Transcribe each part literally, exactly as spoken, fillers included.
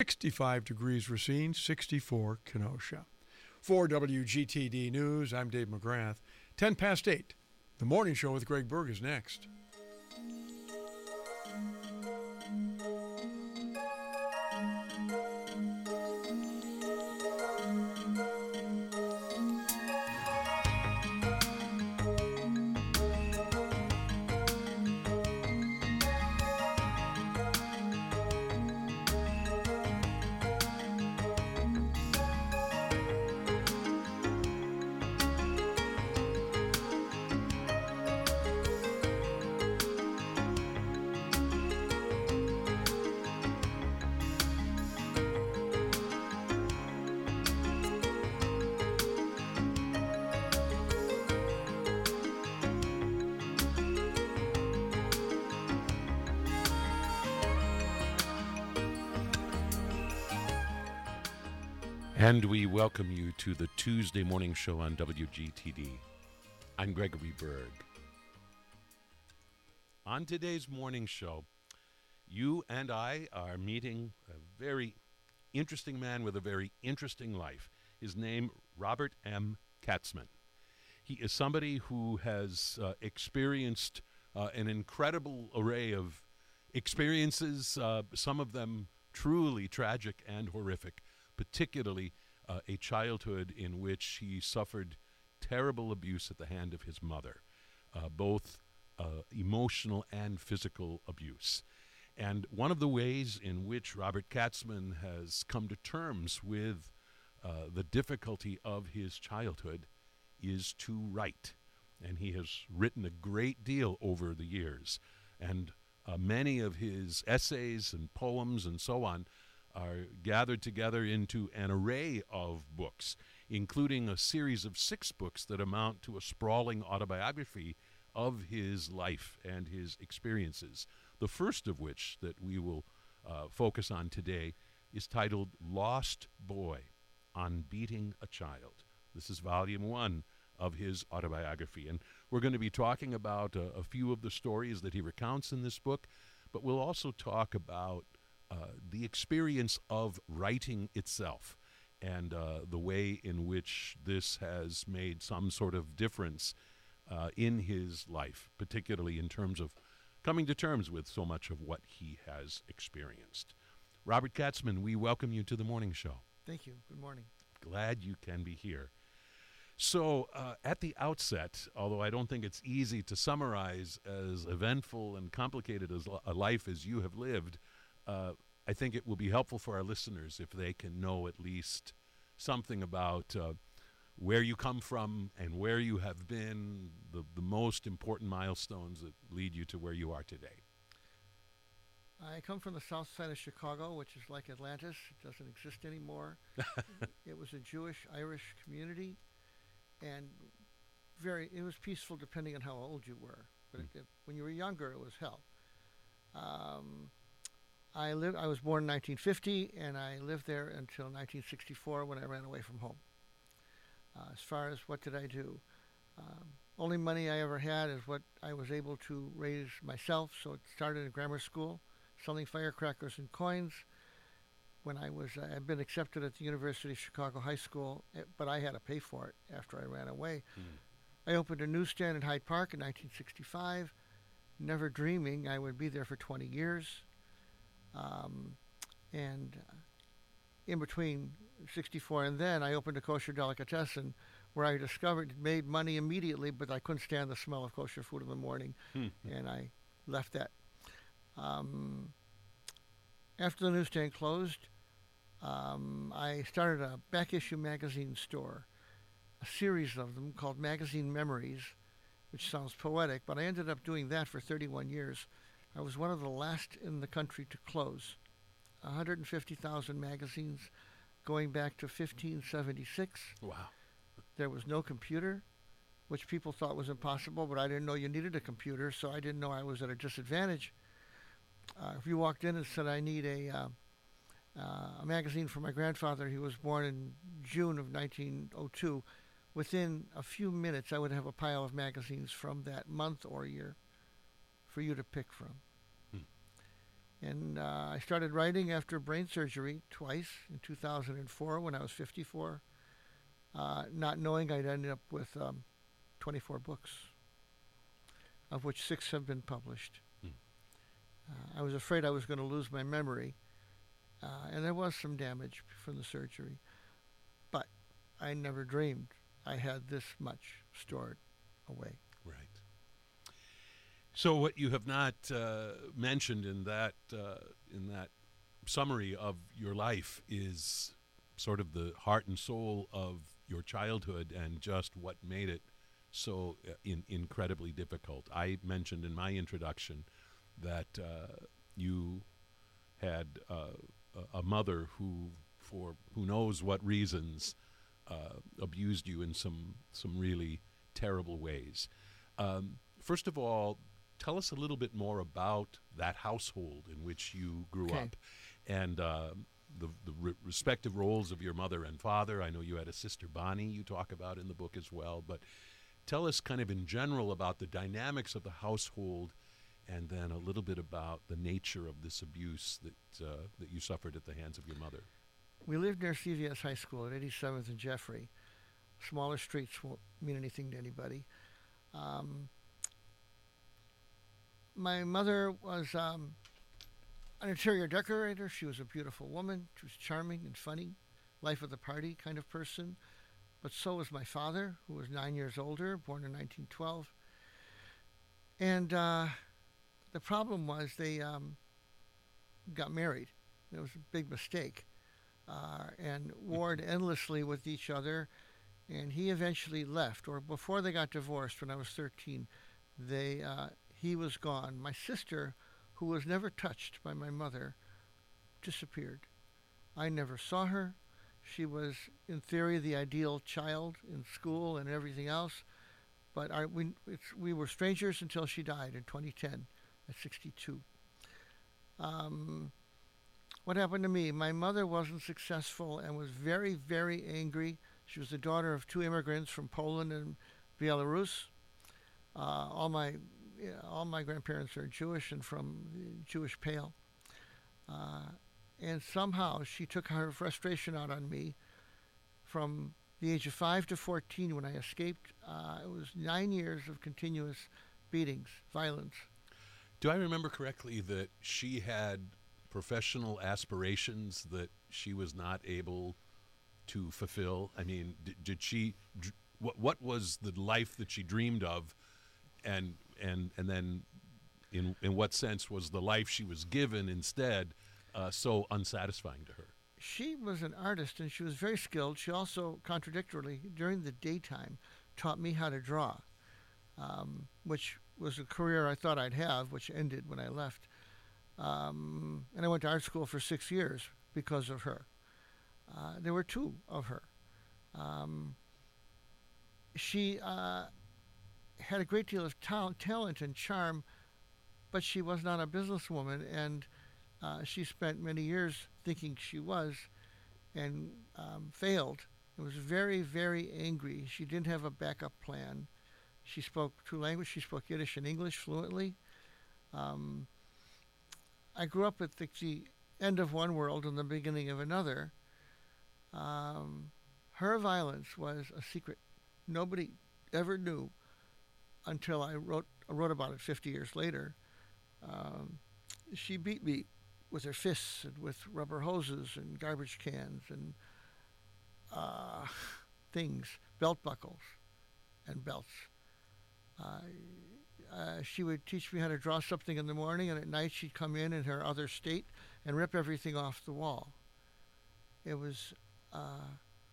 sixty-five degrees Racine, sixty-four Kenosha. For W G T D News, I'm Dave McGrath. ten past eight. The Morning Show with Greg Berg is next. And we welcome you to the Tuesday morning show on W G T D. I'm Gregory Berg. On today's morning show, you and I are meeting a very interesting man with a very interesting life. His name, Robert M. Katzman. He is somebody who has uh, experienced uh, an incredible array of experiences, uh, some of them truly tragic and horrific, particularly uh, a childhood in which he suffered terrible abuse at the hand of his mother, uh, both uh, emotional and physical abuse. And one of the ways in which Robert Katzman has come to terms with uh, the difficulty of his childhood is to write. And he has written a great deal over the years. And uh, many of his essays and poems and so on are gathered together into an array of books, including a series of six books that amount to a sprawling autobiography of his life and his experiences. The first of which that we will uh, focus on today is titled Lost Boy, on Beating a Child. This is volume one of his autobiography. And we're going to be talking about uh, a few of the stories that he recounts in this book, but we'll also talk about Uh, the experience of writing itself and uh, the way in which this has made some sort of difference uh, in his life, particularly in terms of coming to terms with so much of what he has experienced. Robert Katzman, we welcome you to the morning show. Thank you. Good morning. Glad you can be here. So uh, at the outset, although I don't think it's easy to summarize as eventful and complicated as a life as you have lived, Uh, I think it will be helpful for our listeners if they can know at least something about uh, where you come from and where you have been, the, the most important milestones that lead you to where you are today. I come from the south side of Chicago, which is like Atlantis. It doesn't exist anymore. It was a Jewish-Irish community, and very it was peaceful depending on how old you were. But mm. it, when you were younger, it was hell. Um, I lived. I was born in nineteen fifty, and I lived there until nineteen sixty-four when I ran away from home. Uh, as far as what did I do, um, only money I ever had is what I was able to raise myself. So it started in grammar school, selling firecrackers and coins. When I was, uh, I'd been accepted at the University of Chicago High School, but I had to pay for it after I ran away. Mm. I opened a newsstand in Hyde Park in nineteen sixty-five, never dreaming I would be there for twenty years. Um, and uh, in between sixty-four and then, I opened a kosher delicatessen where I discovered it made money immediately, but I couldn't stand the smell of kosher food in the morning, and I left that. Um, after the newsstand closed, um, I started a back issue magazine store, a series of them called Magazine Memories, which sounds poetic, but I ended up doing that for thirty-one years. I was one of the last in the country to close. one hundred fifty thousand magazines going back to fifteen seventy-six. Wow. There was no computer, which people thought was impossible, but I didn't know you needed a computer, so I didn't know I was at a disadvantage. Uh, if you walked in and said, I need a, uh, uh, a magazine for my grandfather, he was born in June of nineteen oh two, within a few minutes I would have a pile of magazines from that month or year for you to pick from. Hmm. And uh, I started writing after brain surgery twice in two thousand four when I was fifty-four, uh, not knowing I'd end up with um, twenty-four books, of which six have been published. Hmm. Uh, I was afraid I was going to lose my memory, uh, and there was some damage from the surgery, but I never dreamed I had this much stored away. Right. So what you have not uh, mentioned in that uh, in that summary of your life is sort of the heart and soul of your childhood and just what made it so uh, in, incredibly difficult. I mentioned in my introduction that uh, you had uh, a mother who, for who knows what reasons, uh, abused you in some some really terrible ways. Um, first of all, tell us a little bit more about that household in which you grew Okay. up, and uh, the, the re- respective roles of your mother and father. I know you had a sister, Bonnie, you talk about in the book as well, but tell us kind of in general about the dynamics of the household, and then a little bit about the nature of this abuse that uh, that you suffered at the hands of your mother. We lived near C V S High School at eighty-seventh and Jeffrey. Smaller streets won't mean anything to anybody. Um, my mother was um, an interior decorator. She was a beautiful woman. She was charming and funny, life of the party kind of person. But so was my father, who was nine years older, born in nineteen twelve. And uh, the problem was they um, got married. It was a big mistake. Uh, and warred endlessly with each other. And he eventually left, or before they got divorced when I was thirteen, they uh, he was gone. My sister, who was never touched by my mother, disappeared. I never saw her. She was, in theory, the ideal child in school and everything else, but I, we, it's, we were strangers until she died in twenty ten at sixty-two. Um, what happened to me? My mother wasn't successful and was very, very angry. She was the daughter of two immigrants from Poland and Belarus. Uh, all my yeah, all my grandparents are Jewish and from the Jewish Pale. Uh, and somehow she took her frustration out on me from the age of five to fourteen when I escaped. Uh, it was nine years of continuous beatings, violence. Do I remember correctly that she had professional aspirations that she was not able to fulfill? I mean, did, did she? dr- What what was the life that she dreamed of, and and and then, in in what sense was the life she was given instead uh, so unsatisfying to her? She was an artist and she was very skilled. She also, contradictorily, during the daytime, taught me how to draw, um, which was a career I thought I'd have, which ended when I left. Um, and I went to art school for six years because of her. Uh, there were two of her. Um, she uh, had a great deal of ta- talent and charm, but she was not a businesswoman, and uh, she spent many years thinking she was, and um, failed. It was very, very angry. She didn't have a backup plan. She spoke two languages. She spoke Yiddish and English fluently. Um, I grew up at the, the end of one world and the beginning of another. Um, her violence was a secret. Nobody ever knew until I wrote I wrote about it fifty years later. Um, she beat me with her fists and with rubber hoses and garbage cans and uh, things, belt buckles and belts. Uh, uh, she would teach me how to draw something in the morning, and at night she'd come in in her other state and rip everything off the wall. It was uh,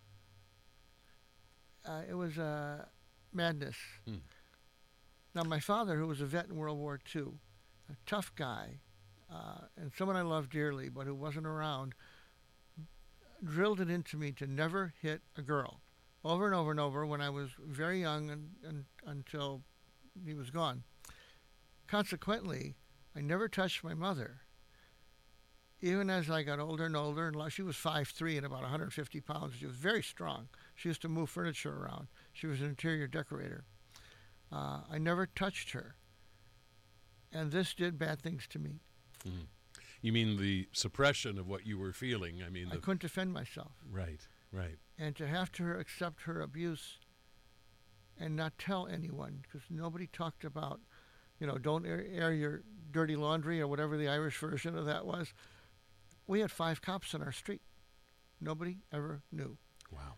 uh, it was uh, madness. Hmm. Now, my father, who was a vet in World War Two, a tough guy, uh, and someone I loved dearly, but who wasn't around, drilled it into me to never hit a girl, over and over and over when I was very young and, and until he was gone. Consequently, I never touched my mother. Even as I got older and older, and she was five three and about one hundred fifty pounds. She was very strong. She used to move furniture around. She was an interior decorator. Uh, I never touched her. And this did bad things to me. Mm. You mean the suppression of what you were feeling? I mean, I the, couldn't defend myself. right, right. And to have to accept her abuse and not tell anyone, because nobody talked about, you know, don't air, air your dirty laundry or whatever the Irish version of that was. We had five cops on our street. Nobody ever knew. Wow.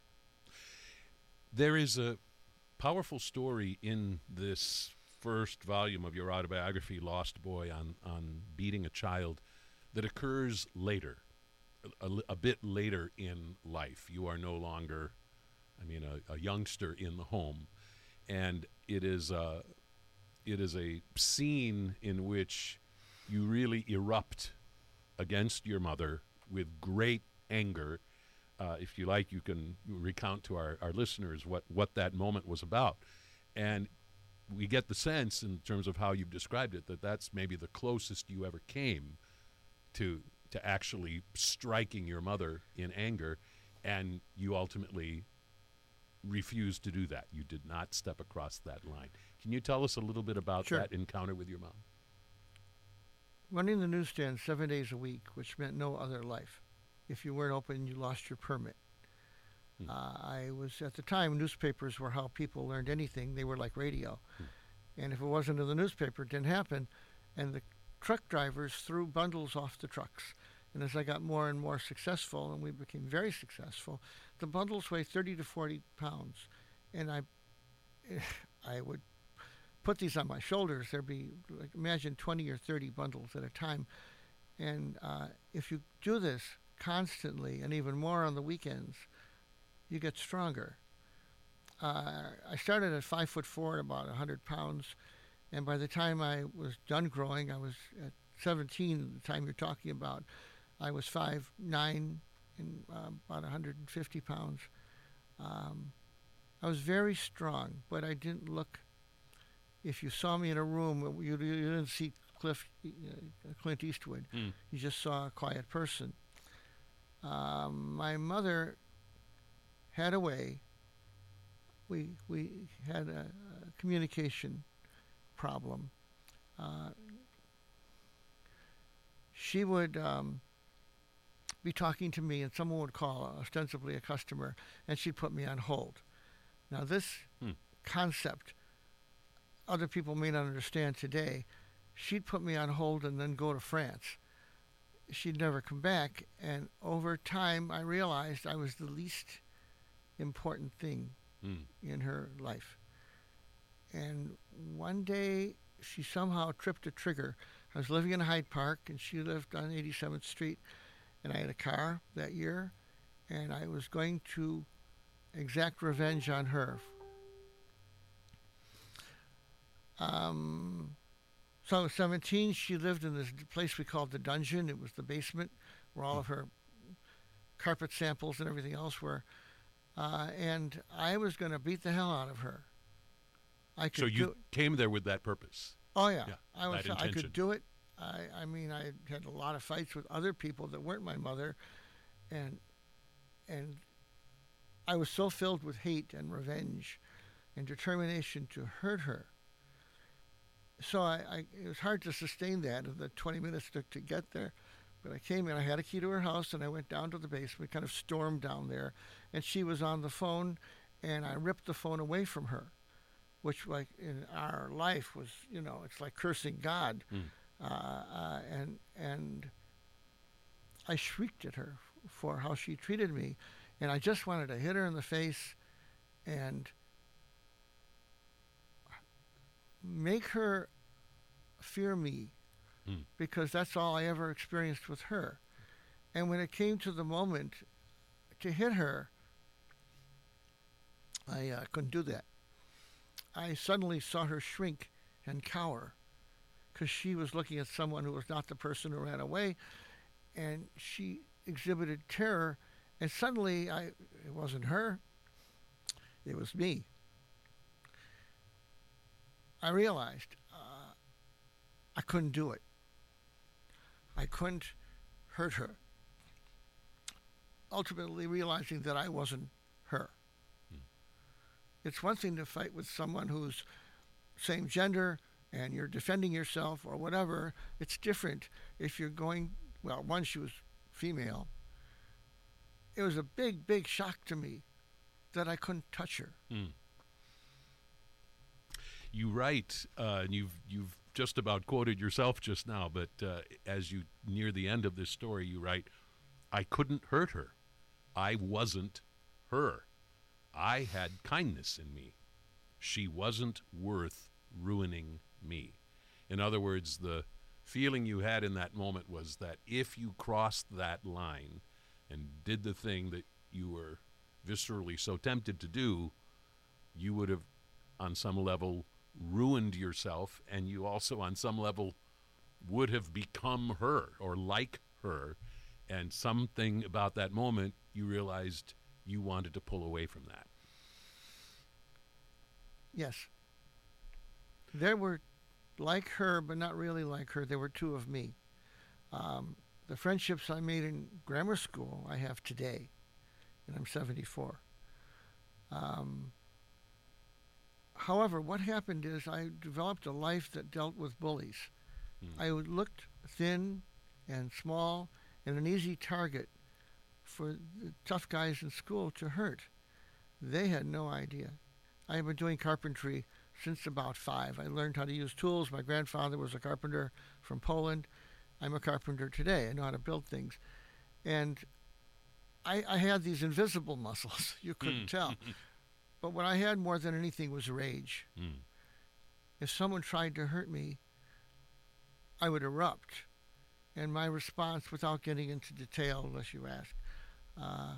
There is a powerful story in this first volume of your autobiography, Lost Boy, on, on beating a child that occurs later, a, a, a bit later in life. You are no longer, I mean, a, a youngster in the home. And it is, a, it is a scene in which you really erupt against your mother with great anger. Uh, if you like, you can recount to our, our listeners what, what that moment was about. And we get the sense, in terms of how you've described it, that that's maybe the closest you ever came to to actually striking your mother in anger, and you ultimately refused to do that. You did not step across that line. Can you tell us a little bit about Sure. that encounter with your mom? Running the newsstand seven days a week, which meant no other life. If you weren't open, you lost your permit. Hmm. Uh, I was, at the time, newspapers were how people learned anything. They were like radio. Hmm. And if it wasn't in the newspaper, it didn't happen. And the truck drivers threw bundles off the trucks. And as I got more and more successful, and we became very successful, the bundles weighed thirty to forty pounds. And I, I would put these on my shoulders. There'd be, like, imagine twenty or thirty bundles at a time. And uh, if you do this constantly, and even more on the weekends, you get stronger. Uh, I started at five foot four, about one hundred pounds, and by the time I was done growing, I was at seventeen, the time you're talking about, I was five nine and uh, about one hundred fifty pounds. Um, I was very strong, but I didn't look, if you saw me in a room, you, you didn't see Cliff, uh, Clint Eastwood. Mm. You just saw a quiet person. Um, my mother had a way. We we had a, a communication problem. Uh, she would um, be talking to me, and someone would call, ostensibly a customer, and she'd put me on hold. Now this Hmm. concept, other people may not understand today. She'd put me on hold and then go to France. She'd never come back, and over time I realized I was the least important thing Mm. in her life. And one day she somehow tripped a trigger. I was living in Hyde Park, and she lived on eighty-seventh Street, and I had a car that year, and I was going to exact revenge on her. Um, so I was seventeen. She lived in this place we called the Dungeon. It was the basement where all of her carpet samples and everything else were. Uh, and I was going to beat the hell out of her. I could So you do, came there with that purpose. oh yeah, yeah, I was. that I intention. could do it. I, I mean, I had a lot of fights with other people that weren't my mother, and and I was so filled with hate and revenge, and determination to hurt her. So I, I it was hard to sustain that in the twenty minutes took to get there. But I came in, I had a key to her house, and I went down to the basement, kind of stormed down there, and she was on the phone, and I ripped the phone away from her, which, like, in our life was, you know, it's like cursing God. Mm. Uh, uh, and and I shrieked at her for how she treated me, and I just wanted to hit her in the face and make her fear me, Mm. because that's all I ever experienced with her. And when it came to the moment to hit her, I uh, couldn't do that. I suddenly saw her shrink and cower, because she was looking at someone who was not the person who ran away, and she exhibited terror, and suddenly I it wasn't her, it was me. I realized uh, I couldn't do it. I couldn't hurt her. Ultimately realizing that I wasn't her. Hmm. It's one thing to fight with someone who's same gender and you're defending yourself or whatever. It's different if you're going, well, one, she was female. It was a big, big shock to me that I couldn't touch her. Mm. You write, uh, and you've you've just about quoted yourself just now, but uh, as you near the end of this story, you write, "I couldn't hurt her. I wasn't her. I had kindness in me. She wasn't worth ruining me." In other words, the feeling you had in that moment was that if you crossed that line and did the thing that you were viscerally so tempted to do, you would have, on some level, ruined yourself, and you also, on some level, would have become her or like her. And something about that moment, you realized you wanted to pull away from that. Yes. There were like her, but not really like her. There were two of me. Um, the friendships I made in grammar school, I have today, and I'm seventy-four. Um, however, what happened is I developed a life that dealt with bullies. Mm. I looked thin and small and an easy target for the tough guys in school to hurt. They had no idea. I have been doing carpentry since about five. I learned how to use tools. My grandfather was a carpenter from Poland. I'm a carpenter today. I know how to build things. And I, I had these invisible muscles. You couldn't mm. tell. But what I had more than anything was rage. Mm. If someone tried to hurt me, I would erupt. And my response, without getting into detail unless you ask, uh,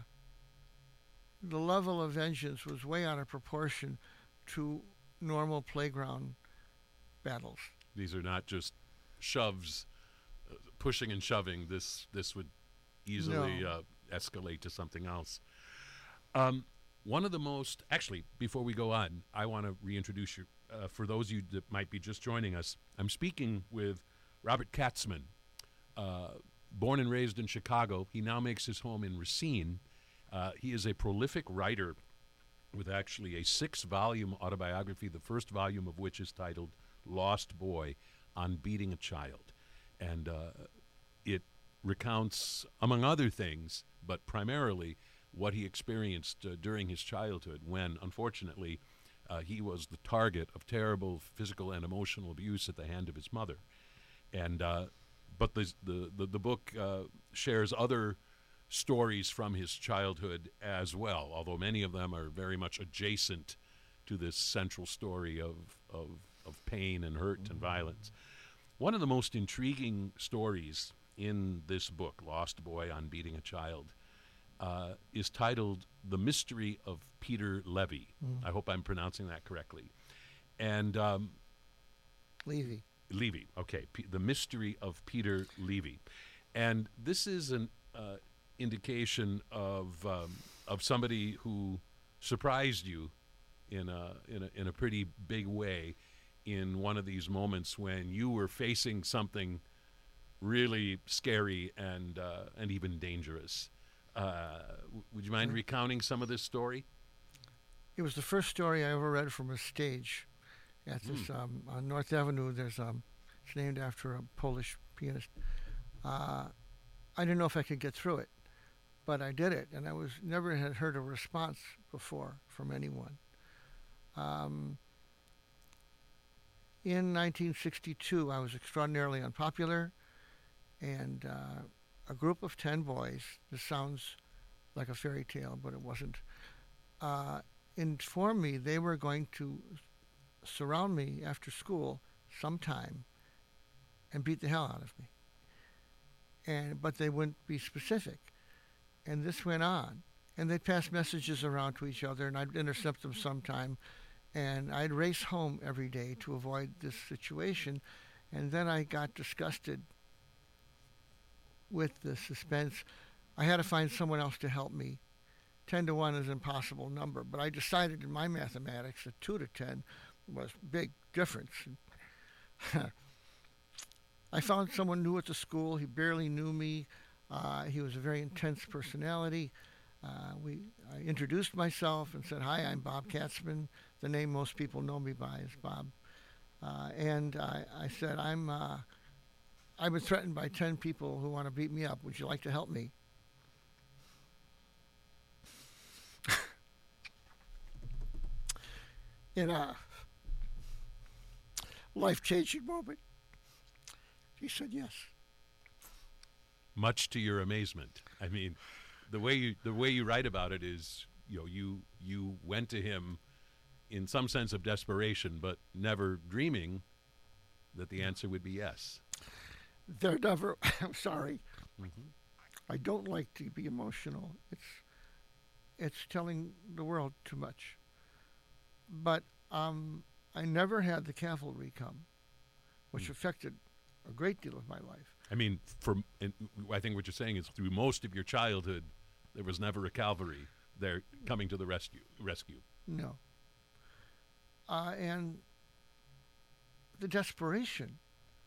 the level of vengeance was way out of proportion to normal playground battles. These are not just shoves, uh, pushing and shoving. This this would easily No. uh, escalate to something else. Um, one of the most, actually, before we go on, I want to reintroduce you. Uh, for those of you that might be just joining us, I'm speaking with Robert Katzman. Uh, born and raised in Chicago, he now makes his home in Racine. Uh, he is a prolific writer with actually a six-volume autobiography, the first volume of which is titled Lost Boy on Beating a Child. And uh, it recounts, among other things, but primarily what he experienced uh, during his childhood when, unfortunately, uh, he was the target of terrible physical and emotional abuse at the hand of his mother. And uh, but the, the, the, the book uh, shares other stories from his childhood as well, although many of them are very much adjacent to this central story of, of, of pain and hurt mm-hmm. and violence. One of the most intriguing stories in this book, Lost Boy on Beating a Child, uh, is titled The Mystery of Peter Levy. Mm. I hope I'm pronouncing that correctly. And um, Levy. Levy, okay. P- the Mystery of Peter Levy. And this is an uh, indication of um, of somebody who surprised you in a, in a in a pretty big way in one of these moments when you were facing something really scary and uh, and even dangerous. Uh, w- would you mind Sure. recounting some of this story? It was the first story I ever read from a stage. At this Mm. um, on North Avenue, there's um, it's named after a Polish pianist. Uh, I didn't know if I could get through it, but I did it, and I was never had heard a response before from anyone. Um, in nineteen sixty-two, I was extraordinarily unpopular, and uh, a group of ten boys. This sounds like a fairy tale, but it wasn't. Uh, informed me they were going to surround me after school sometime and beat the hell out of me. And but they wouldn't be specific. And this went on. And they'd pass messages around to each other, and I'd intercept them sometime. And I'd race home every day to avoid this situation. And then I got disgusted with the suspense. I had to find someone else to help me. ten to one is an impossible number, but I decided in my mathematics that two to ten was a big difference. I found someone new at the school. He barely knew me. Uh, he was a very intense personality. Uh, we, I introduced myself and said, "Hi, I'm Bob Katzman." The name most people know me by is Bob. Uh, and I, I said, I'm, uh, I've been threatened by ten people who want to beat me up. Would you like to help me? In a life-changing moment, he said yes. Much to your amazement. I mean, the way you the way you write about it is, you know, you you went to him in some sense of desperation, but never dreaming that the answer would be yes. They're never. I'm sorry. Mm-hmm. I don't like to be emotional. It's it's telling the world too much. But um, I never had the cavalry come, which Mm. affected a great deal of my life. I mean, for and I think what you're saying is through most of your childhood, there was never a cavalry there coming to the rescue. Rescue. No. Uh, and the desperation.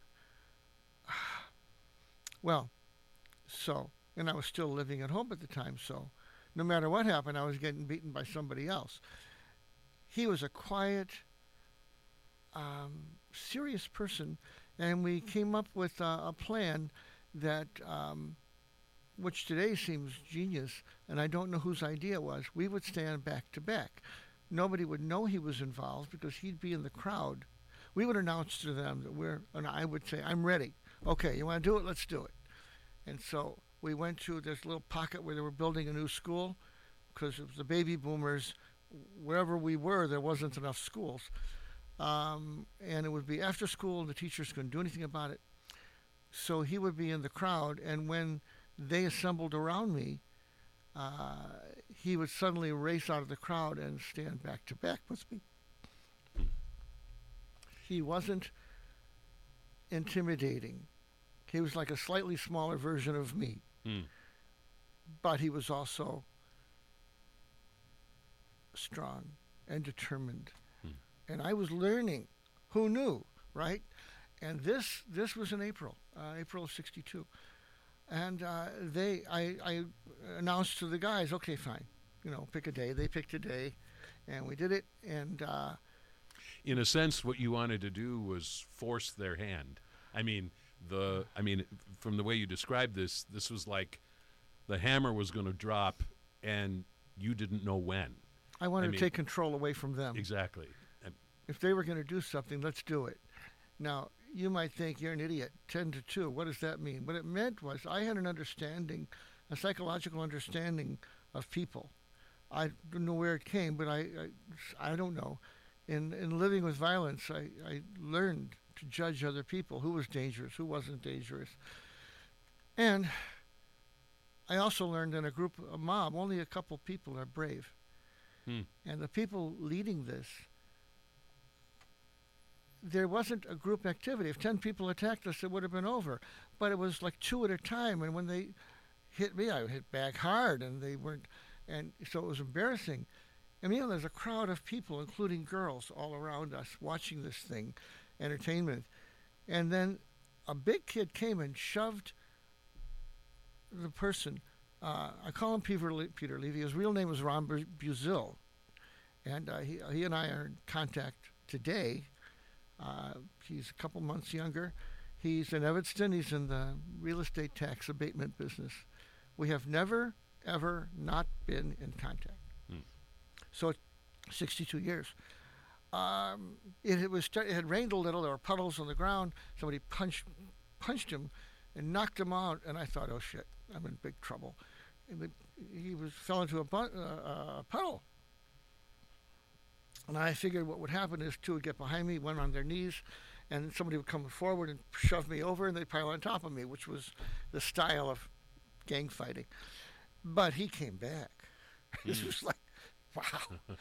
Well, so, and I was still living at home at the time, so no matter what happened, I was getting beaten by somebody else. He was a quiet, um, serious person, and we came up with uh, a plan that, um, which today seems genius, and I don't know whose idea it was. We would stand back to back. Nobody would know he was involved because he'd be in the crowd. We would announce to them that we're, and I would say, I'm ready. Okay, you want to do it? Let's do it. And so we went to this little pocket where they were building a new school because it was the baby boomers. Wherever we were, there wasn't enough schools. Um, and it would be after school, and the teachers couldn't do anything about it. So he would be in the crowd, and when they assembled around me, uh, he would suddenly race out of the crowd and stand back to back with me. He wasn't intimidating. He was like a slightly smaller version of me. Mm. But he was also strong and determined. Hmm. And I was learning. Who knew, right? And this this was in April, uh, April of sixty-two. And uh, they, I, I announced to the guys, okay, fine, you know, pick a day. They picked a day, and we did it. And uh, In a sense, what you wanted to do was force their hand. I mean, the I mean, from the way you described this, this was like the hammer was going to drop, and you didn't know when. I wanted I mean, to take control away from them. Exactly. And If they were going to do something, let's do it. Now, you might think you're an idiot. ten to two, what does that mean? What it meant was I had an understanding, a psychological understanding of people. I don't know where it came, but I, I, I don't know. In in living with violence, I, I learned to judge other people, who was dangerous, who wasn't dangerous. And I also learned in a group, a mob, only a couple people are brave. Hmm. And the people leading this, there wasn't a group activity. If ten people attacked us, it would have been over. But it was like two at a time, and when they hit me, I hit back hard, and they weren't, and so it was embarrassing. And you know, there's a crowd of people, including girls, all around us watching this thing, entertainment. And then a big kid came and shoved the person. Uh, I call him Peter, Le- Peter Levy. His real name was Ron Bu- Buzil. And uh, he, he and I are in contact today. Uh, he's a couple months younger. He's in Evanston. He's in the real estate tax abatement business. We have never, ever not been in contact. Hmm. So it's sixty-two years. Um, it, it was it had rained a little. There were puddles on the ground. Somebody punched punched him and knocked him out. And I thought, oh shit, I'm in big trouble. And the, he was fell into a, bu- uh, a puddle. And I figured what would happen is two would get behind me, one on their knees, and somebody would come forward and shove me over, and they'd pile on top of me, which was the style of gang fighting. But he came back. This was like, wow.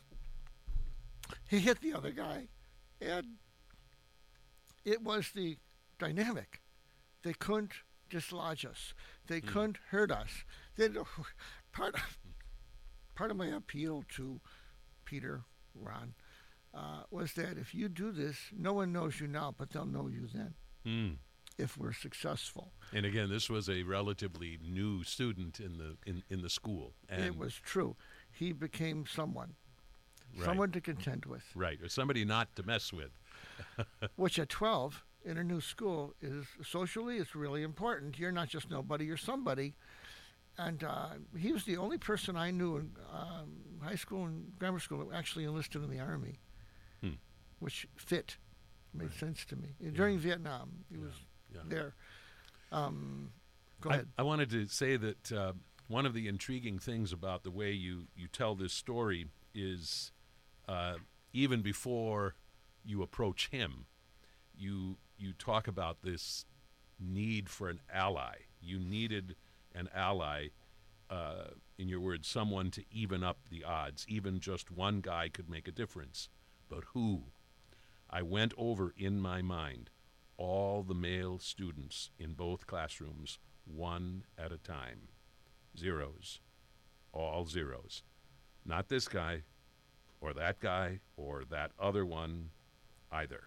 He hit the other guy, and it was the dynamic. They couldn't dislodge us. They Mm. couldn't hurt us. They, part of part of my appeal to Peter, Ron, uh, was that if you do this, no one knows you now, but they'll know you then Hmm. if we're successful. And again, this was a relatively new student in the in, in the school. And It was true. He became someone, right, someone to contend with. right, or somebody not to mess with. which at twelve in a new school is socially it's really important. You're not just nobody, you're somebody. And uh, he was the only person I knew in um, high school and grammar school that actually enlisted in the Army, Hmm. which fit, made Right. sense to me. During Vietnam, he Yeah, was yeah. there. Um, go I, ahead. I wanted to say that uh, one of the intriguing things about the way you, you tell this story is uh, even before you approach him, you you talk about this need for an ally. You needed an ally, uh, in your words, someone to even up the odds. Even just one guy could make a difference. But who? I went over in my mind all the male students in both classrooms, one at a time. Zeros. All zeros. Not this guy, or that guy, or that other one, either.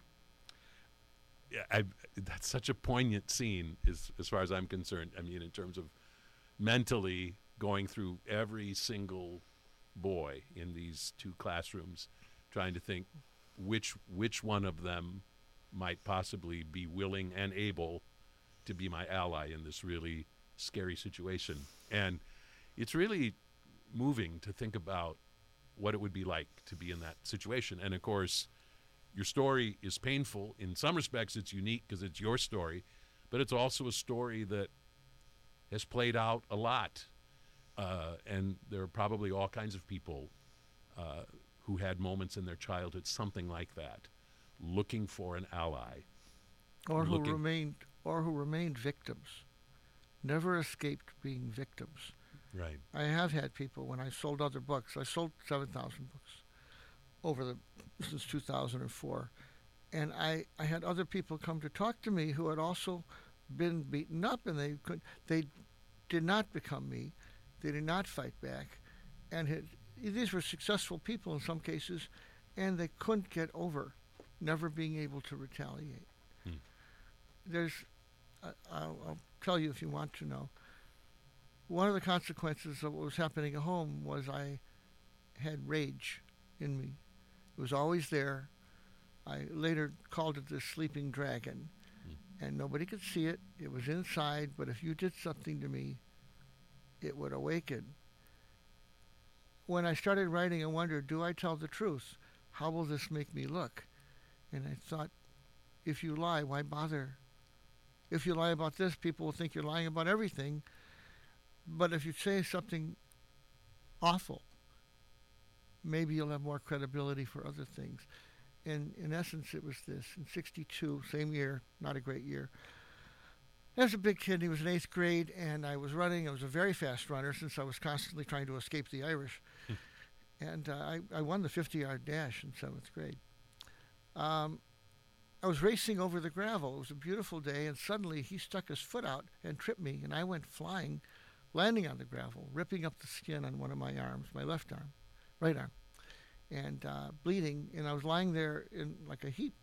Yeah, I, that's such a poignant scene as, as far as I'm concerned. I mean, in terms of mentally going through every single boy in these two classrooms, trying to think which which one of them might possibly be willing and able to be my ally in this really scary situation. And it's really moving to think about what it would be like to be in that situation. And of course, your story is painful. In some respects, it's unique because it's your story, but it's also a story that has played out a lot. Uh, and there are probably all kinds of people uh, who had moments in their childhood, something like that, looking for an ally. or who looking- remained or who remained victims, never escaped being victims. Right. I have had people when I sold other books. I sold seven thousand books over the since two thousand four, and I, I had other people come to talk to me who had also been beaten up, and they could they did not become me, they did not fight back, and had, these were successful people in some cases, and they couldn't get over never being able to retaliate. Hmm. There's, I I'll, I'll tell you if you want to know. One of the consequences of what was happening at home was I had rage in me. It was always there. I later called it the sleeping dragon, Hmm. and nobody could see it. It was inside, but if you did something to me, it would awaken. When I started writing, I wondered, do I tell the truth? How will this make me look? And I thought, if you lie, why bother? If you lie about this, people will think you're lying about everything. But if you say something awful, maybe you'll have more credibility for other things. And in essence, it was this. In sixty-two, same year, not a great year, I was a big kid. He was in eighth grade, and I was running. I was a very fast runner since I was constantly trying to escape the Irish. and uh, I, I won the fifty-yard dash in seventh grade. Um, I was racing over the gravel. It was a beautiful day, and suddenly he stuck his foot out and tripped me, and I went flying, landing on the gravel, ripping up the skin on one of my arms, my left arm, right arm, and uh, bleeding, and I was lying there in like a heap.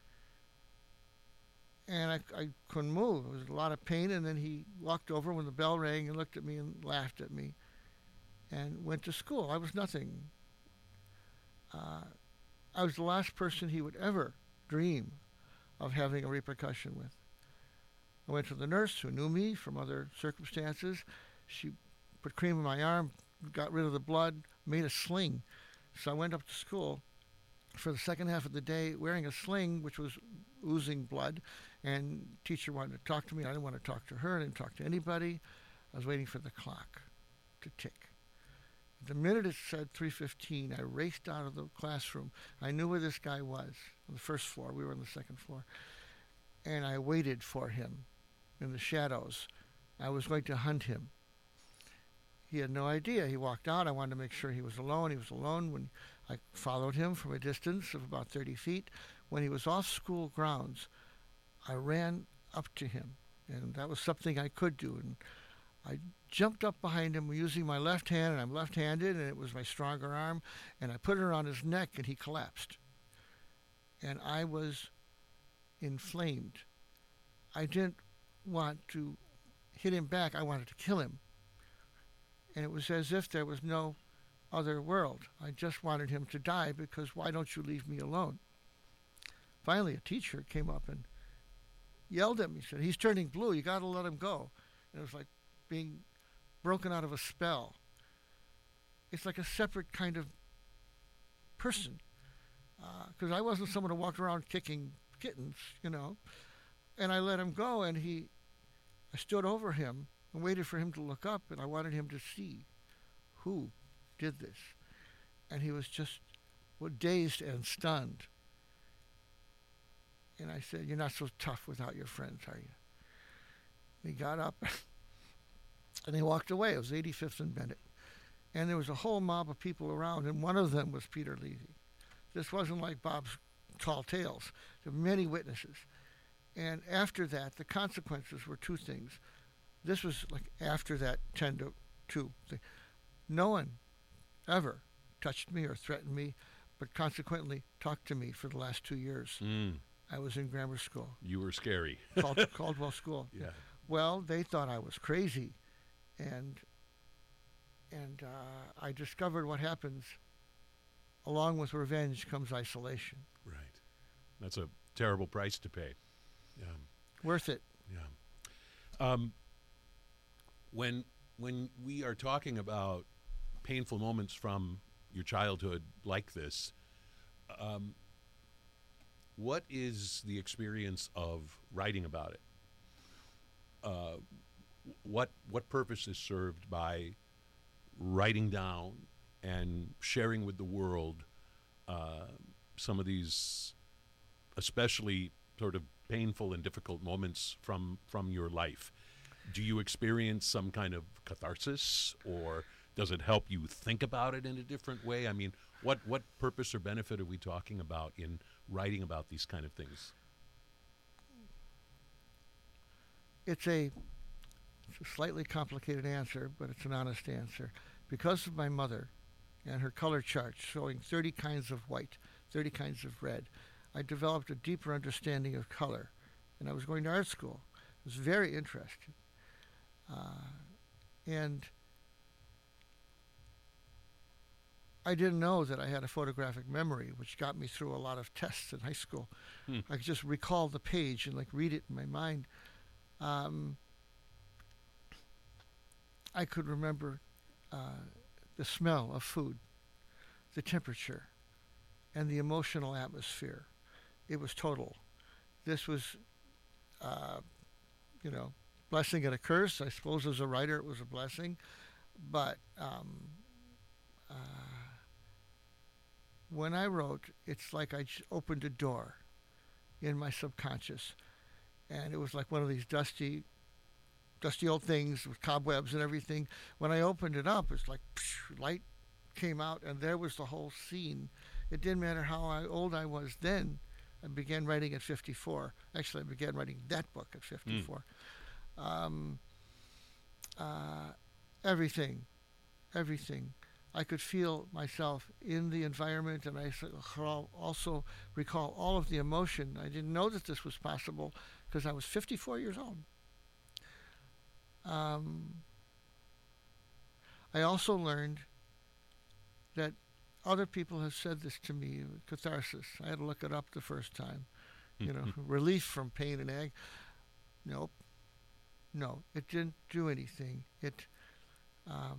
And I, I couldn't move. It was a lot of pain, and then he walked over when the bell rang and looked at me and laughed at me and went to school. I was nothing. Uh, I was the last person he would ever dream of having a repercussion with. I went to the nurse who knew me from other circumstances. She put cream in my arm, got rid of the blood, made a sling. So I went up to school for the second half of the day wearing a sling which was oozing blood, and teacher wanted to talk to me. I didn't want to talk to her. I didn't talk to anybody. I was waiting for the clock to tick. The minute it said three fifteen, I raced out of the classroom. I knew where this guy was on the first floor. We were on the second floor. And I waited for him in the shadows. I was going to hunt him. He had no idea. He walked out. I wanted to make sure he was alone. He was alone. When I followed him from a distance of about thirty feet. When he was off school grounds, I ran up to him. And that was something I could do. And I jumped up behind him using my left hand, and I'm left-handed, and it was my stronger arm, and I put it around his neck, and he collapsed. And I was inflamed. I didn't want to hit him back. I wanted to kill him. And it was as if there was no other world. I just wanted him to die because why don't you leave me alone? finally, a teacher came up and yelled at me. He said, "He's turning blue. You got to let him go." And it was like being broken out of a spell. It's like a separate kind of person. Because uh, I wasn't someone who walked around kicking kittens, you know. And I let him go, and he, I stood over him and waited for him to look up, and I wanted him to see who did this. And he was just well, dazed and stunned. And I said, "You're not so tough without your friends, are you?" And he got up, and he walked away. It was eighty-fifth and Bennett. And there was a whole mob of people around, and one of them was Peter Levy. This wasn't like Bob's tall tales. There were many witnesses. And after that, the consequences were two things. This was like after that ten to two thing. No one ever touched me or threatened me, but consequently talked to me for the last two years. Mm. I was in grammar school. You were scary. Cald- Caldwell School. Yeah. Well, they thought I was crazy. And and uh, I discovered what happens. Along with revenge comes isolation. Right. That's a terrible price to pay. Yeah. Worth it. Yeah. Um, when when we are talking about painful moments from your childhood like this, um, what is the experience of writing about it? Uh, what what purpose is served by writing down and sharing with the world uh, some of these especially sort of painful and difficult moments from from your life? Do you experience some kind of catharsis, or does it help you think about it in a different way? I mean, what, what purpose or benefit are we talking about in writing about these kind of things? It's a, it's a slightly complicated answer, but it's an honest answer. Because of my mother and her color chart showing thirty kinds of white, thirty kinds of red, I developed a deeper understanding of color. And I was going to art school. I was very interested. Uh, and I didn't know that I had a photographic memory, which got me through a lot of tests in high school. Hmm. I could just recall the page and like read it in my mind. Um, I could remember uh, the smell of food, the temperature, and the emotional atmosphere. It was total. This was, uh, you know, blessing and a curse. I suppose as a writer it was a blessing. But um, uh, when I wrote, it's like I just opened a door in my subconscious. And it was like one of these dusty, dusty old things with cobwebs and everything. When I opened it up, it's like psh, light came out, and there was the whole scene. It didn't matter how I, old I was then. I began writing at fifty-four. Actually, I began writing that book at fifty-four. Mm. Um, uh, everything, everything. I could feel myself in the environment, and I also recall all of the emotion. I didn't know that this was possible because I was fifty-four years old. Um, I also learned that other people have said this to me, catharsis. I had to look it up the first time. You know, relief from pain and ag. Nope. No, it didn't do anything. It, um,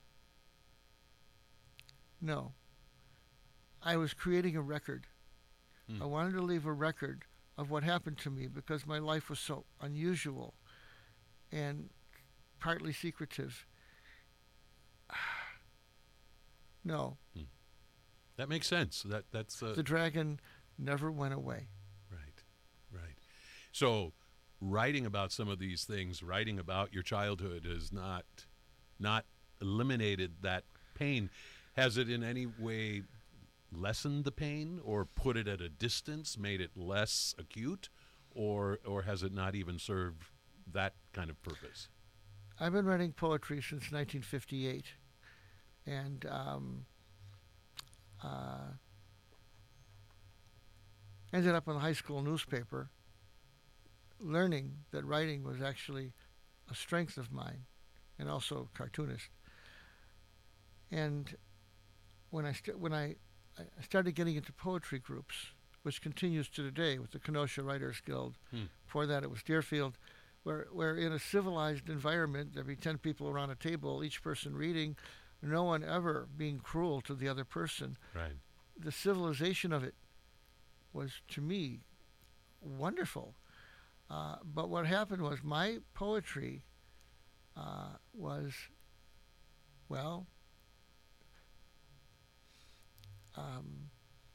no. I was creating a record. Mm. I wanted to leave a record of what happened to me because my life was so unusual and partly secretive. No. Mm. That makes sense. That that's uh, the dragon never went away. Right, right. So, writing about some of these things, writing about your childhood, has not not eliminated that pain. Has it in any way lessened the pain, or put it at a distance, made it less acute, or or has it not even served that kind of purpose? I've been writing poetry since nineteen fifty-eight, and um, uh, ended up in the high school newspaper, learning that writing was actually a strength of mine, and also cartoonist. And when I st- when I, I started getting into poetry groups which continues to today with the Kenosha Writers Guild. Hmm. Before that, it was Deerfield, where, where in a civilized environment, there'd be ten people around a table, each person reading, no one ever being cruel to the other person. Right. The civilization of it was, to me, wonderful. Uh, but what happened was my poetry uh, was, well, um,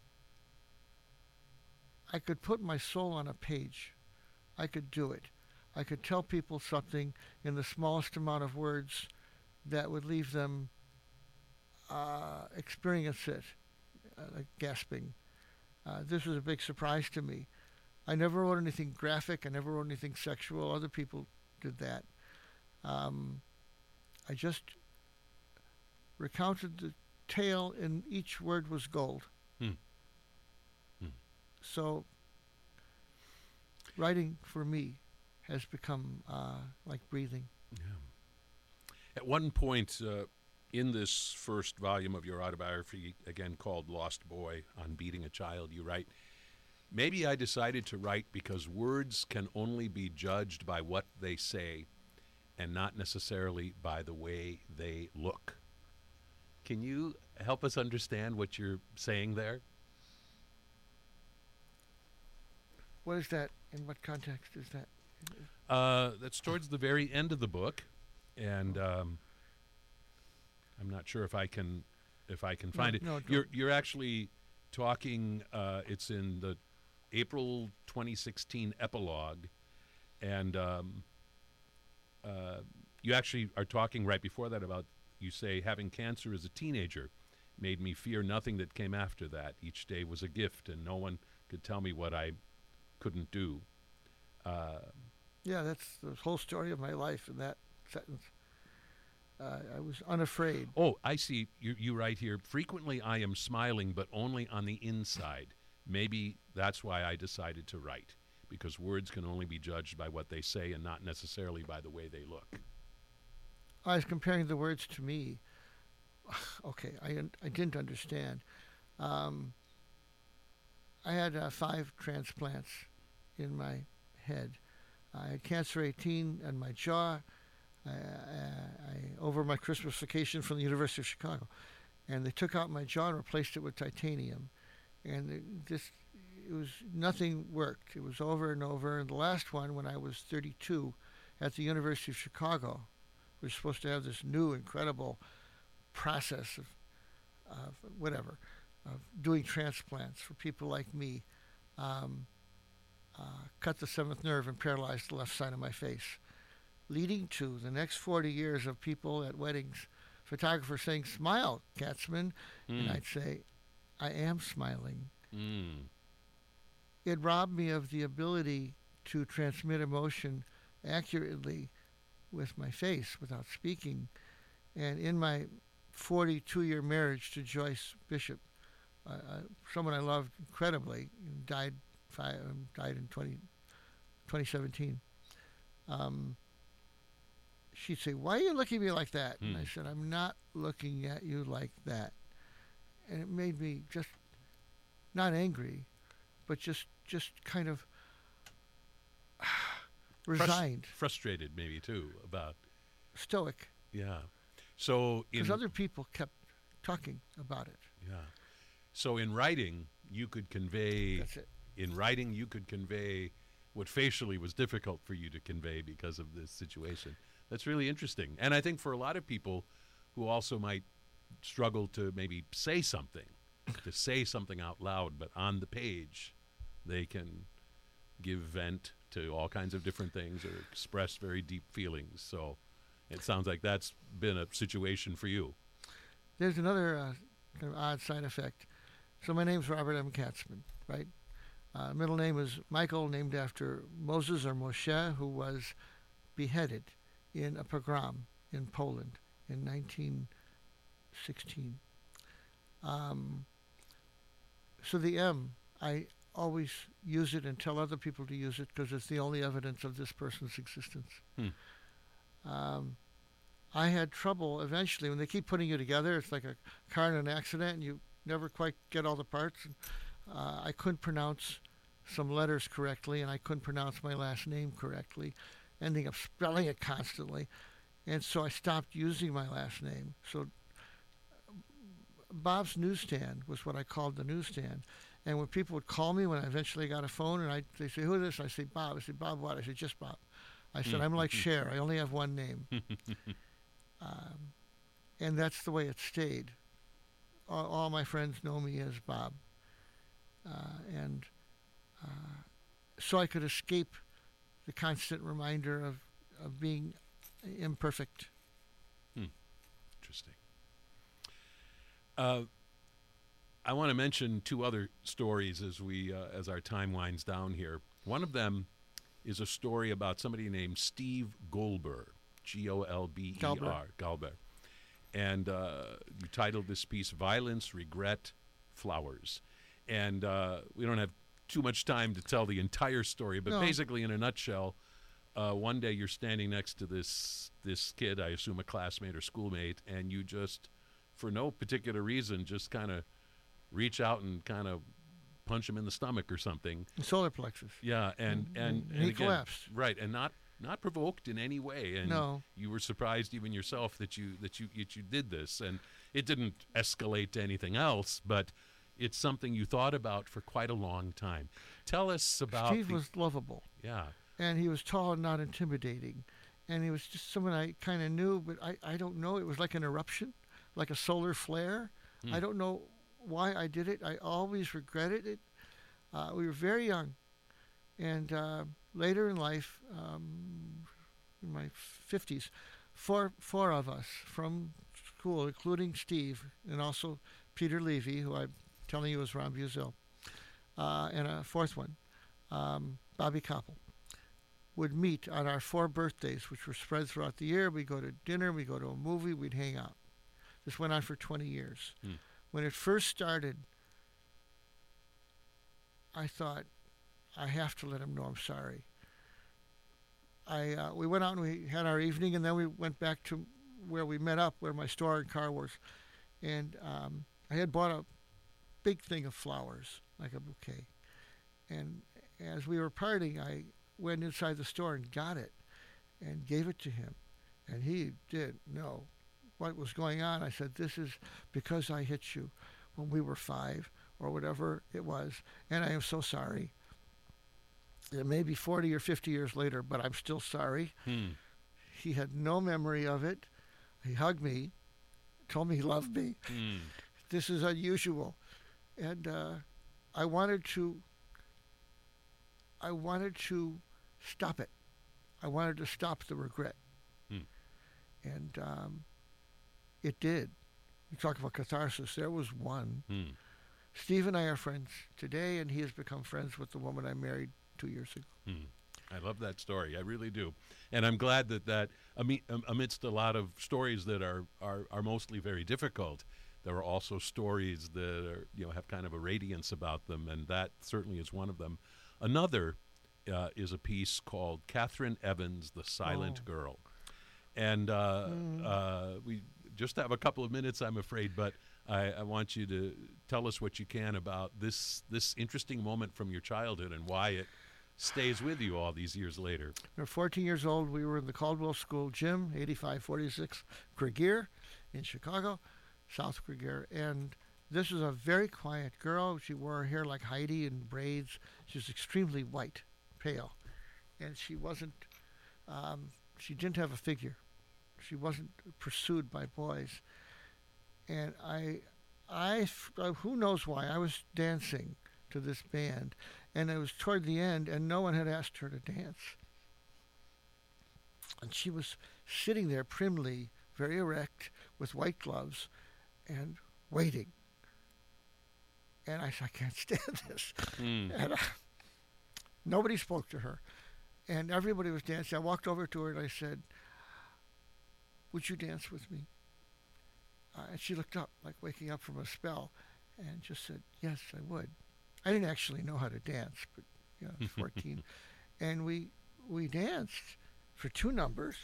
I could put my soul on a page. I could do it. I could tell people something in the smallest amount of words that would leave them uh, experience it, uh, like gasping. Uh, this was a big surprise to me. I never wrote anything graphic. I never wrote anything sexual. Other people did that. Um, I just recounted the tale, and each word was gold. Hmm. Hmm. So writing for me has become uh, like breathing. Yeah. At one point uh, in this first volume of your autobiography, again called Lost Boy, on beating a child, you write, "Maybe I decided to write because words can only be judged by what they say and not necessarily by the way they look." Can you help us understand what you're saying there? What is that? In what context is that? Uh, that's towards the very end of the book, and um, I'm not sure if I can if I can find No, it. no, don't. you're you're actually talking. Uh, it's in the April twenty sixteen epilogue, and um, uh, you actually are talking right before that about, you say, having cancer as a teenager made me fear nothing that came after that. Each day was a gift, and no one could tell me what I couldn't do. Uh, Yeah, that's the whole story of my life in that sentence. Uh, I was unafraid. oh, I see. You, you write here, frequently I am smiling, but only on the inside. Maybe that's why I decided to write, because words can only be judged by what they say and not necessarily by the way they look. I was comparing the words to me. Okay, I, un- I didn't understand. Um, I had uh, five transplants in my head. I had cancer eighteen on my jaw. I, I, I over my Christmas vacation from the University of Chicago, and they took out my jaw and replaced it with titanium, and it just it was nothing worked. It was over and over. And the last one, when I was thirty-two, at the University of Chicago, we were supposed to have this new incredible process of, of whatever, of doing transplants for people like me. Um, Uh, cut the seventh nerve and paralyzed the left side of my face, leading to the next forty years of people at weddings, photographers saying, "Smile, Katzman," Mm. and I'd say, "I am smiling." Mm. It robbed me of the ability to transmit emotion accurately with my face without speaking. And in my forty-two-year marriage to Joyce Bishop, uh, uh, someone I loved incredibly, died Five, um, died in twenty seventeen. Um, she'd say, "Why are you looking at me like that?" Hmm. And I said, "I'm not looking at you like that." And it made me just not angry, but just just kind of resigned, Frus- frustrated maybe too about, stoic, yeah. So in because other people kept talking about it. yeah. So in writing, you could convey. That's it. In writing, you could convey what facially was difficult for you to convey because of this situation. That's really interesting. And I think for a lot of people who also might struggle to maybe say something, to say something out loud, but on the page, they can give vent to all kinds of different things or express very deep feelings. So it sounds like that's been a situation for you. There's another uh, kind of odd side effect. So my name's Robert M. Katzman, right? Uh, middle name is Michael, named after Moses or Moshe, who was beheaded in a pogrom in Poland in nineteen sixteen. Um, so the M, I always use it and tell other people to use it because it's the only evidence of this person's existence. Hmm. Um, I had trouble eventually when they keep putting you together. It's like a car in an accident, and you never quite get all the parts. And Uh, I couldn't pronounce some letters correctly, and I couldn't pronounce my last name correctly, ending up spelling it constantly. And so I stopped using my last name. So Bob's Newsstand was what I called the newsstand. And when people would call me, when I eventually got a phone, and I they say, "Who is this?" I say, "Bob." I say, "Bob what?" I say, "Just Bob." I said, "I'm like Cher. I only have one name." um, and that's the way it stayed. All, all my friends know me as Bob. Uh, and uh, so I could escape the constant reminder of, of being imperfect. Hmm. Interesting. Uh, I want to mention two other stories as we uh, as our time winds down here. One of them is a story about somebody named Steve Goldberg, G O L B E R, Goldberg. And uh, you titled this piece, Violence, Regret, Flowers. And uh, we don't have too much time to tell the entire story, but No. basically in a nutshell, uh, one day you're standing next to this this kid, I assume a classmate or schoolmate, and you just, for no particular reason, just kind of reach out and kind of punch him in the stomach or something. Solar plexus. Yeah, and and, And- and and he again, collapsed. right, and not not provoked in any way, and No. you were surprised even yourself that you that you that you did this, and it didn't escalate to anything else, but it's something you thought about for quite a long time. Tell us about Steve the, was lovable, yeah, and he was tall and not intimidating. And he was just someone I kind of knew, but I, I don't know. It was like an eruption, like a solar flare. Hmm. I don't know why I did it. I always regretted it. Uh, we were very young. And uh, later in life, um, in my fifties, four, four of us from school, including Steve and also Peter Levy, who I'm telling you is Ron Buzil, uh, and a fourth one, um, Bobby Koppel, would meet on our four birthdays, which were spread throughout the year. We'd go to dinner, we'd go to a movie, we'd hang out. This went on for twenty years. Hmm. When it first started, I thought, I have to let him know I'm sorry. I uh, we went out and we had our evening, and then we went back to where we met up, where my store and car was. And um, I had bought a big thing of flowers, like a bouquet. And as we were parting, I went inside the store and got it and gave it to him. And he didn't know what was going on. I said, "This is because I hit you when we were five," or whatever it was, and I am so sorry. It may be forty or fifty years later, but I'm still sorry. hmm. He had no memory of it. He hugged me, told me he loved me. Hmm. This is unusual. And uh, I wanted to, I wanted to stop it. I wanted to stop the regret. Hmm. And um, it did. You talk about catharsis. There was one. Hmm. Steve and I are friends today, and he has become friends with the woman I married two years ago. Hmm. I love that story. I really do, and I'm glad that that ami- am- amidst a lot of stories that are, are are mostly very difficult, there are also stories that are, you know, have kind of a radiance about them, and that certainly is one of them. Another uh, is a piece called Catherine Evans, The Silent Oh. Girl, and uh, Mm. uh, we just have a couple of minutes, I'm afraid, but I, I want you to tell us what you can about this this interesting moment from your childhood and why it stays with you all these years later. We were fourteen years old. We were in the Caldwell School gym, eighty-five forty-six Gregier in Chicago, South Gregier. And this was a very quiet girl. She wore her hair like Heidi in braids. She was extremely white, pale. And she wasn't, um, she didn't have a figure. She wasn't pursued by boys. And I, I, uh, who knows why, I was dancing to this band. And it was toward the end, and no one had asked her to dance. And she was sitting there primly, very erect, with white gloves, and waiting. And I said, I can't stand this. Hmm. And uh, nobody spoke to her. And everybody was dancing. I walked over to her and I said, "Would you dance with me?" Uh, and she looked up, like waking up from a spell, and just said, "Yes, I would." I didn't actually know how to dance, but you know, I was fourteen. And we we danced for two numbers.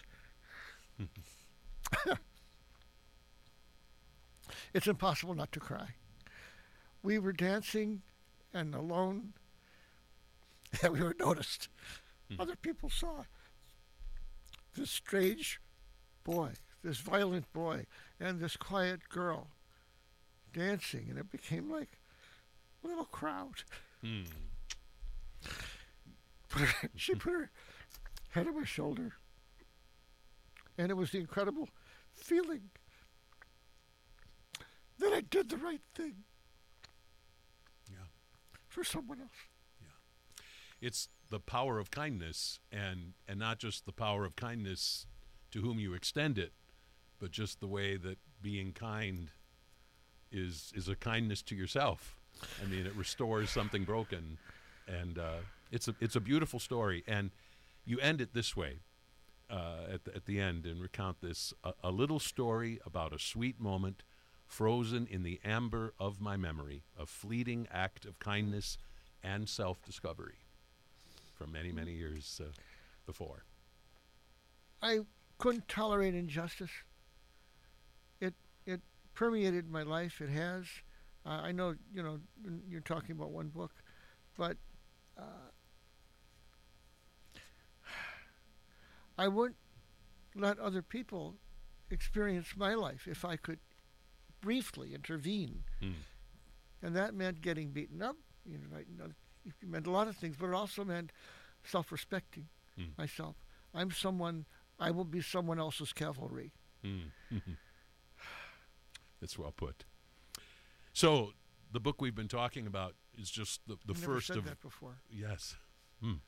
It's impossible not to cry. We were dancing and alone that we were noticed. Hmm. Other people saw this strange boy, this violent boy, and this quiet girl dancing, and it became like a little crowd. Hmm. Put her, she put her head on my shoulder, and it was the incredible feeling that I did the right thing Yeah. for someone else. It's the power of kindness, and and not just the power of kindness to whom you extend it, but just the way that being kind is is a kindness to yourself. I mean, it restores something broken, and uh, it's a it's a beautiful story. And you end it this way uh, at the, at the end and recount this: a, a little story about a sweet moment, frozen in the amber of my memory, a fleeting act of kindness and self-discovery from many many years uh, before. I couldn't tolerate injustice. It it permeated my life. It has. Uh, I know, you know, you're talking about one book, but uh, I wouldn't let other people experience my life if I could briefly intervene. Mm. And that meant getting beaten up. You know, you know, it meant a lot of things, but it also meant self-respecting Mm. myself. I'm someone, I will be someone else's cavalry. Mm. That's well put. So the book we've been talking about is just the, the I never first said of that before. yes. Mm.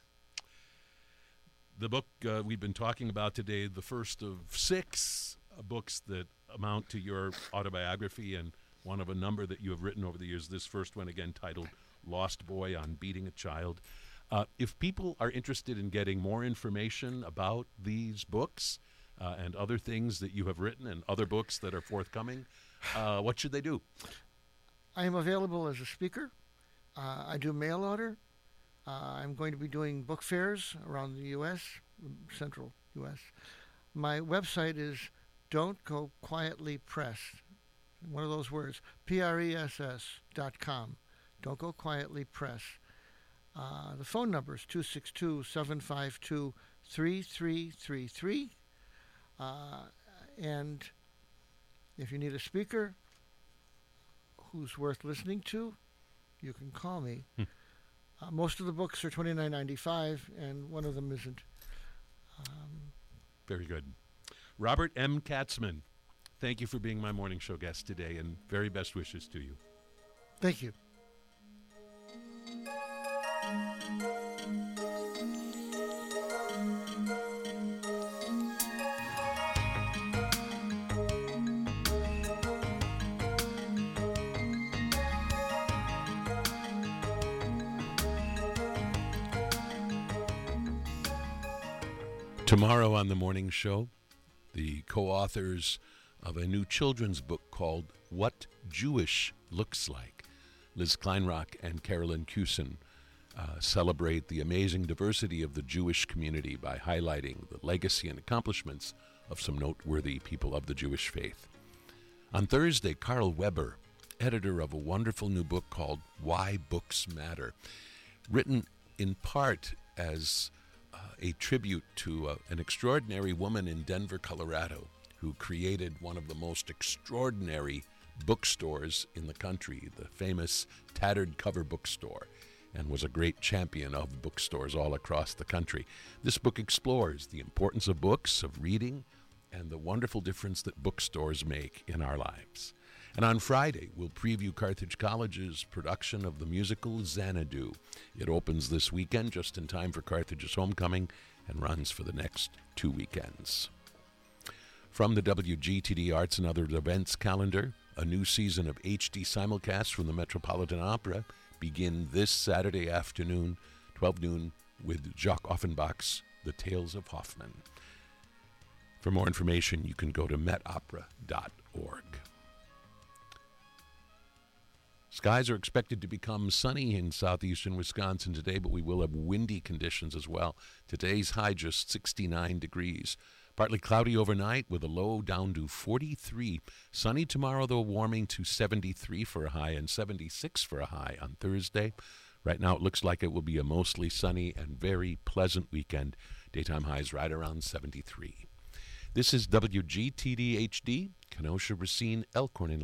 The book uh, we've been talking about today, the first of six uh, books that amount to your autobiography, and one of a number that you have written over the years. This first one, again, titled Lost Boy on Beating a Child. Uh, if people are interested in getting more information about these books uh, and other things that you have written and other books that are forthcoming, uh, what should they do? I am available as a speaker. Uh, I do mail order. Uh, I'm going to be doing book fairs around the U S, central U S. My website is Don't Go Quietly Press. One of those words, P R E S S dot com. Don't Go Quietly Press. Uh, the phone number is two six two, seven five two, three three three three. Uh, and if you need a speaker who's worth listening to, you can call me. Hmm. Uh, most of the books are twenty-nine ninety-five, and one of them isn't. Um, Very good. Robert M. Katzman, thank you for being my morning show guest today, and very best wishes to you. thank you. Tomorrow on the morning show, the co-authors of a new children's book called What Jewish Looks Like, Liz Kleinrock and Carolyn Cusin, uh, celebrate the amazing diversity of the Jewish community by highlighting the legacy and accomplishments of some noteworthy people of the Jewish faith. On Thursday, Carl Weber, editor of a wonderful new book called Why Books Matter, written in part as uh, a tribute to uh, an extraordinary woman in Denver, Colorado, who created one of the most extraordinary bookstores in the country, the famous Tattered Cover Bookstore, and was a great champion of bookstores all across the country. This book explores the importance of books, of reading, and the wonderful difference that bookstores make in our lives. And on Friday, we'll preview Carthage College's production of the musical Xanadu. It opens this weekend just in time for Carthage's homecoming and runs for the next two weekends. From the W G T D Arts and Other Events calendar, a new season of H D simulcasts from the Metropolitan Opera begin this Saturday afternoon, twelve noon, with Jacques Offenbach's The Tales of Hoffmann. For more information, you can go to met opera dot org. Skies are expected to become sunny in southeastern Wisconsin today, but we will have windy conditions as well. Today's high just sixty-nine degrees. Partly cloudy overnight with a low down to forty-three. Sunny tomorrow, though, warming to seventy-three for a high and seventy-six for a high on Thursday. Right now it looks like it will be a mostly sunny and very pleasant weekend. Daytime highs right around seventy-three. This is W G T D H D, Kenosha, Racine, Elkhorn,